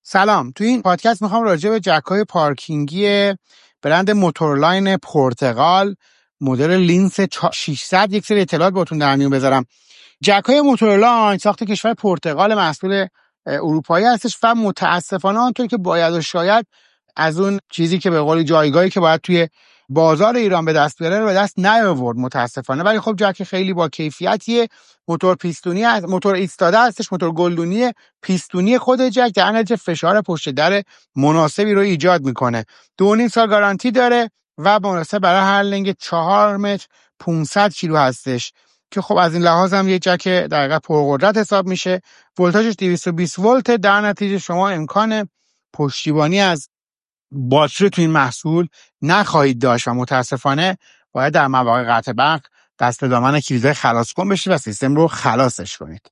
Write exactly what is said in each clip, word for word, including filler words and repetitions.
سلام. تو این پادکست میخوام راجع به جک‌های پارکینگی برند موتورلاین پرتغال مدل لینس ششصد یک سری اطلاعات باتون در میون بذارم. جک‌های موتورلاین ساخت کشور پرتغال محصول اروپایی هستش و متاسفانه آنطور که باید و شاید از اون چیزی که به قول جایگاهی که باید توی بازار ایران به دست بیاره رو به دست نیاورد متاسفانه. ولی خب جک خیلی با کیفیتیه، موتور پیستونی هست، موتور ایستاده هستش، موتور گلدونی پیستونی خود جک در نتیجه فشار پشت در مناسبی رو ایجاد میکنه. دو و نیم سال گارانتی داره و مناسب برای هر لنگ چهار متر پانصد کیلو هستش که خب از این لحاظ هم یه جک دقیقاً پرقدرت حساب میشه. ولتاژش دویست و بیست ولت، در نتیجه شما امکان پشتیبانی از باتری تو این محصول نخواهید داشت و متاسفانه باید در مواقع قطع برق دست دامن کلیدهای خلاص کن بشید و سیستم رو خلاصش کنید.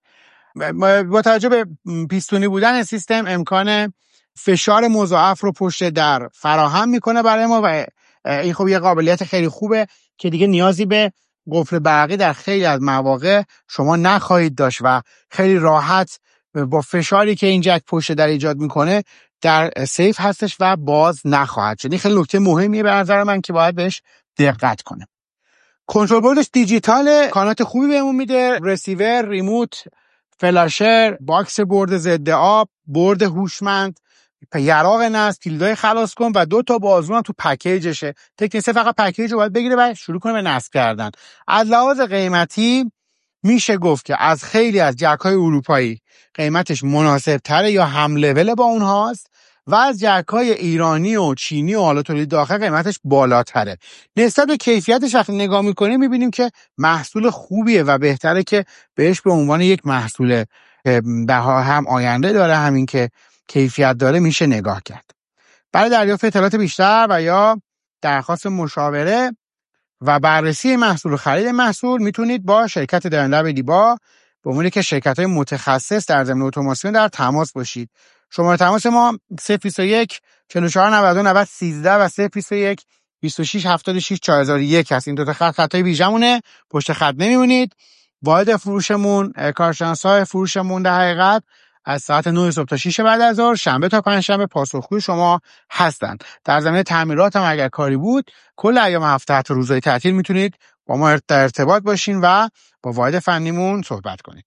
با توجه به پیستونی بودن سیستم امکان فشار مضاعف رو پشت در فراهم میکنه برای ما و این خب یه قابلیت خیلی خوبه که دیگه نیازی به قفل برقی در خیلی از مواقع شما نخواهید داشت و خیلی راحت با فشاری که این جک پشت در ایجاد میکنه در سیف هستش و باز نخواهد شد. این خیلی نکته مهمیه به نظر من که باید بهش دقت کنه. کنترل بوردش دیجیتاله، کانات خوبی بهمون میده، رسیور، ریموت، فلاشر، باکس برد ضد آب، برد هوشمند، یراق نصب، کلیدای خلاص کن و دو تا بازو هم تو پکیجشه. تکنیسه فقط پکیج رو باید بگیره و شروع کنه به نصب کردن. از لحاظ قیمتی میشه گفت که از خیلی از جک‌های اروپایی قیمتش مناسب تره یا هم لول با اونهاست و از جک‌های ایرانی و چینی و حالا تولید داخل قیمتش بالاتره. نسبت به کیفیتش وقتی نگاه میکنیم میبینیم که محصول خوبیه و بهتره که بهش به عنوان یک محصول به هم آینده داره همین که کیفیت داره میشه نگاه کرد. برای دریافت اطلاعات بیشتر و یا درخواست مشاوره و بررسی محصول و خرید محصول میتونید با شرکت دایندلب دیبا به عنوان که شرکت‌های متخصص در زمینه اتوماسیون در تماس باشید. شماره تماس ما صفر دو یک چهار چهار نود و نود سیزده و صفر دو یک بیست و شش هفتاد و شش چهار هزار و یک هست. این دو تا خط خطای ویژمونه، پشت خط نمیمونید. واحد فروشمون کارشناسای فروشمون در حقیقت از ساعت نه صبح تا شش بعد از ظهر، شنبه تا پنجشنبه پاسخگوی شما هستند. در زمینه تعمیرات هم اگر کاری بود کل ایام هفته حتی روزهای تعطیل میتونید با ما در ارتباط باشین و با واحد فنیمون صحبت کنید.